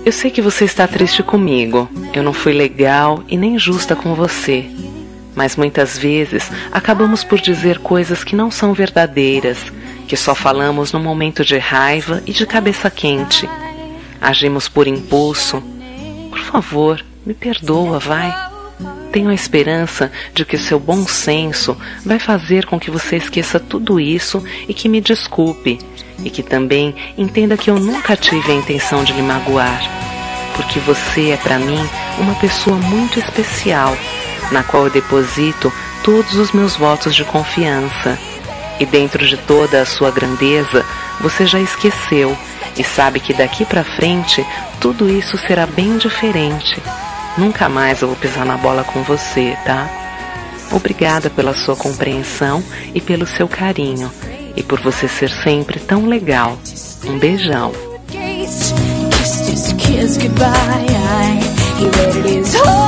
Eu sei que você está triste comigo. Eu não fui legal e nem justa com você. Mas muitas vezes acabamos por dizer coisas que não são verdadeiras, que só falamos no momento de raiva e de cabeça quente. Agimos por impulso. Por favor, me perdoa, vai. Tenho a esperança de que o seu bom senso vai fazer com que você esqueça tudo isso e que me desculpe, e que também entenda que eu nunca tive a intenção de lhe magoar, porque você é para mim uma pessoa muito especial, na qual eu deposito todos os meus votos de confiança. E dentro de toda a sua grandeza, você já esqueceu e sabe que daqui para frente tudo isso será bem diferente. Nunca mais eu vou pisar na bola com você, tá? Obrigada pela sua compreensão e pelo seu carinho. E por você ser sempre tão legal. Um beijão. Kissed his kiss goodbye. He read his heart.